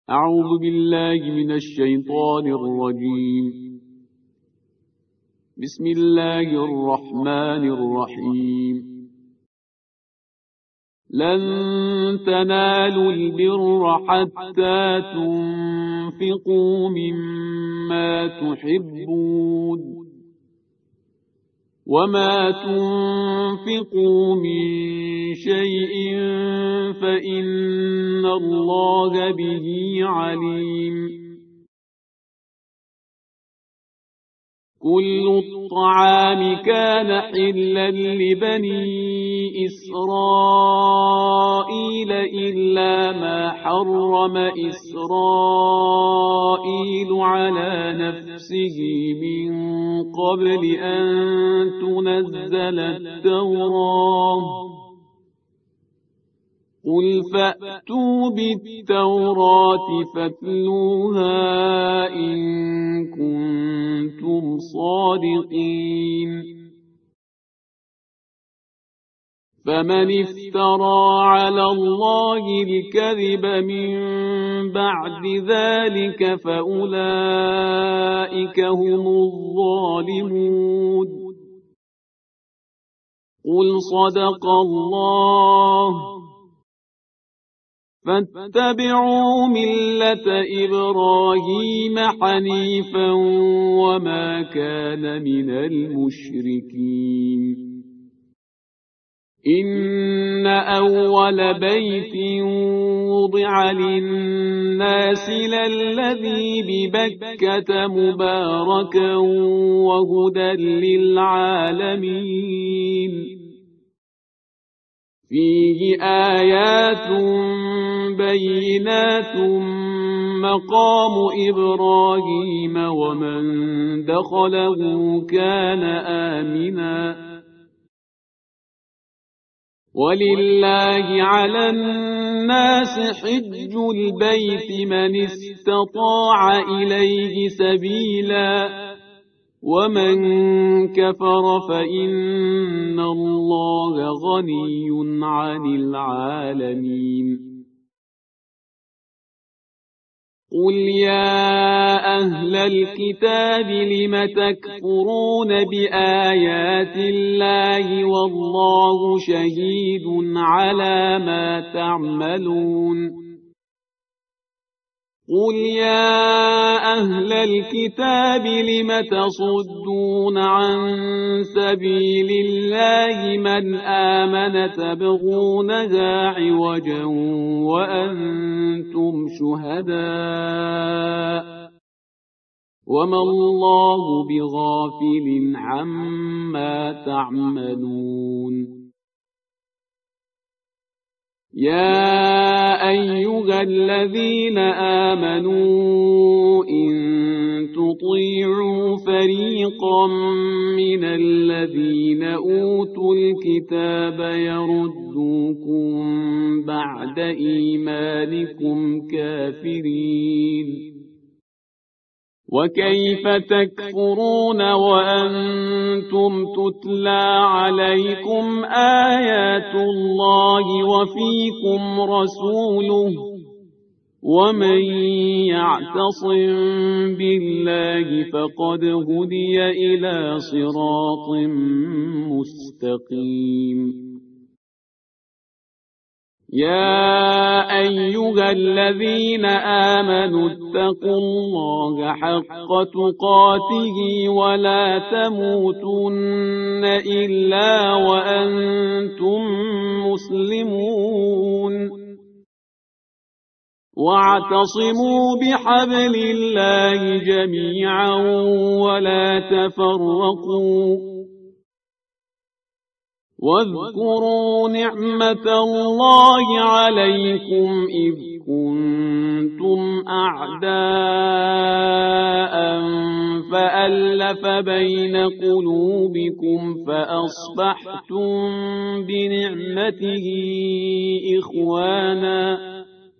أعوذ بالله من الشيطان الرجيم. بسم الله الرحمن الرحيم. لن تنالوا البر حتى تنفقوا مما تحبون، وما تنفقوا من شيء فإن الله به عليم. كل الطعام كان حلا لبني إسرائيل إلا ما حرم إسرائيل على نفسه من قبل أن تنزل التوراة. قل فأتوا بالتوراة فاتلوها إن كنتم صادقين. فمن افترى على الله الكذب من بعد ذلك فأولئك هم الظالمون. قل صدق الله. فاتبعوا ملة إبراهيم حنيفا وما كان من المشركين. إن أول بيت وضع للناس للذي ببكة مباركا وهدى للعالمين. فيه آيات بينات مقام إبراهيم ومن دخله كان آمنا. ولله على الناس حج البيت من استطاع إليه سبيلا ومن كفر فإن الله غني عن العالمين. قل يا أهل الكتاب لم تكفرون بآيات الله والله شهيد على ما تعملون. قل يا أهل الكتاب لم تصدون عن سبيل الله من آمن تبغونها عوجا وأنتم شهداء وما الله بغافل عما تعملون. يا أيها الذين آمنوا إن تطيعوا فريقا من الذين أوتوا الكتاب يردوكم بعد إيمانكم كافرين. وكيف تكفرون وأنتم تتلى عليكم آيات الله وفيكم رسوله ومن يعتصم بالله فقد هدي إلى صراط مستقيم. يا أيها الذين آمنوا اتقوا الله حق تقاته ولا تموتن إلا وأنتم مسلمون. واعتصموا بحبل الله جميعا ولا تفرقوا. واذكروا نعمة الله عليكم إذ كنتم أعداء فألف بين قلوبكم فأصبحتم بنعمته إخوانا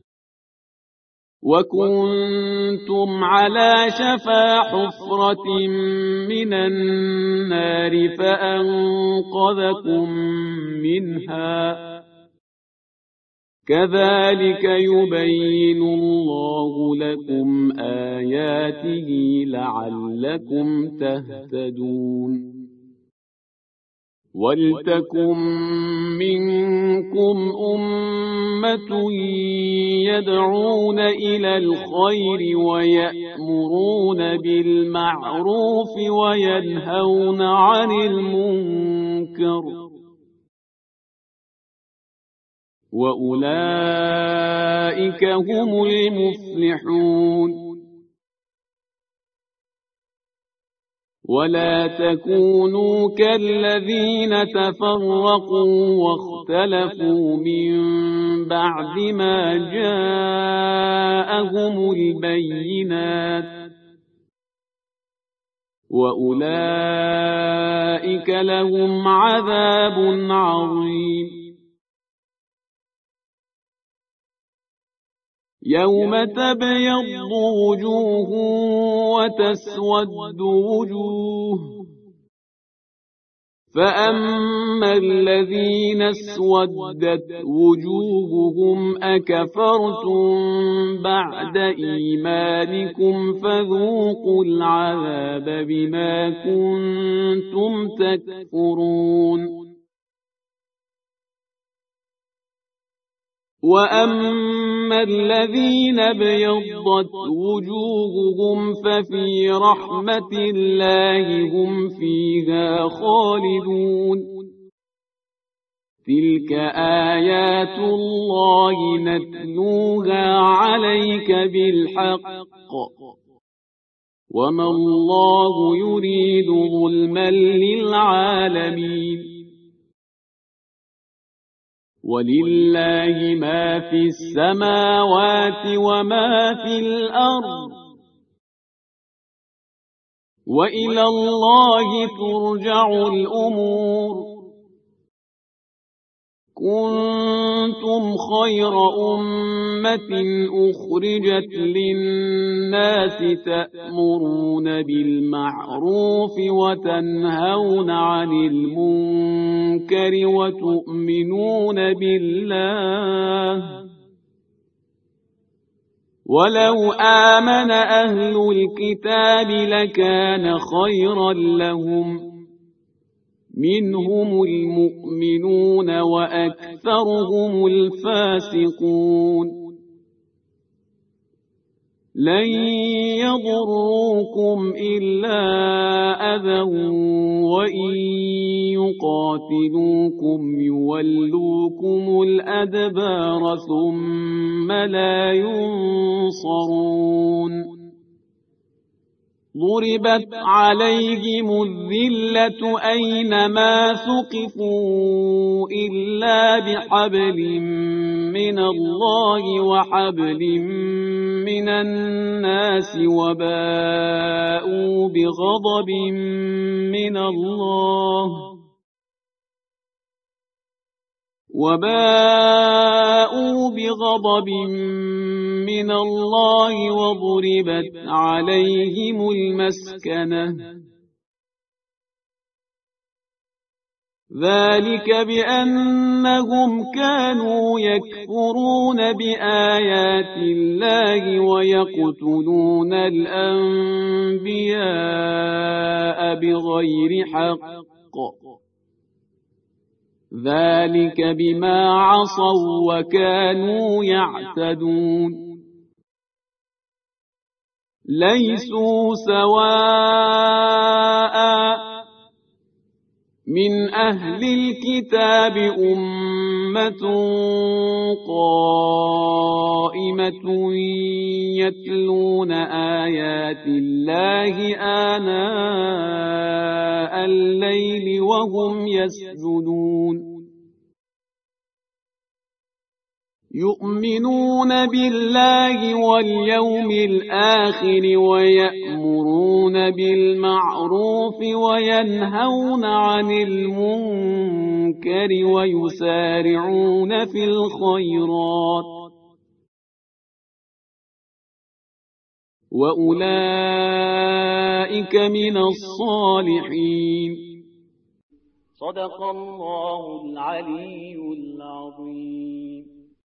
وكنتم على شفا حفرة من النار فأنقذكم منها كذلك يبين الله لكم آياته لعلكم تهتدون ولتكن منكم أمة يدعون إلى الخير ويأمرون بالمعروف وينهون عن المنكر وأولئك هم المفلحون ولا تكونوا كالذين تفرقوا واختلفوا من بعد ما جاءهم البينات وأولئك لهم عذاب عظيم يوم تبيض وجوه وتسود وجوه فأما الذين اسودت وجوههم أكفرتم بعد إيمانكم فذوقوا العذاب بما كنتم تكفرون وأما الذين ابيضت وجوههم ففي رحمة الله هم فيها خالدون تلك آيات الله نتلوها عليك بالحق وما الله يريد ظلما للعالمين ولله ما في السماوات وما في الأرض وإلى الله ترجع الأمور كنتم خير أمة أخرجت للناس تأمرون بالمعروف وتنهون عن المنكر وتؤمنون بالله ولو آمن أهل الكتاب لكان خيرا لهم منهم المؤمنون وأكثرهم الفاسقون لن يضروكم إلا أذى وإن يقاتلوكم يولوكم الأدبار ثم لا ينصرون ضربت عليهم الذلة أينما ثقفوا إلا بحبل من الله وحبل من الناس وباءوا بغضب من الله وضربت عليهم المسكنة ذلك بأنهم كانوا يكفرون بآيات الله ويقتلون الأنبياء بغير حق ذلك بما عصوا وكانوا يعتدون ليسوا سواء من أهل الكتاب أمة قائمة يتلون آيات الله آناء الليل وهم يسجدون يؤمنون بالله واليوم الآخر ويأمرون بالمعروف وينهون عن المنكر ويسارعون في الخيرات وأولئك من الصالحين صدق الله العلي العظيم.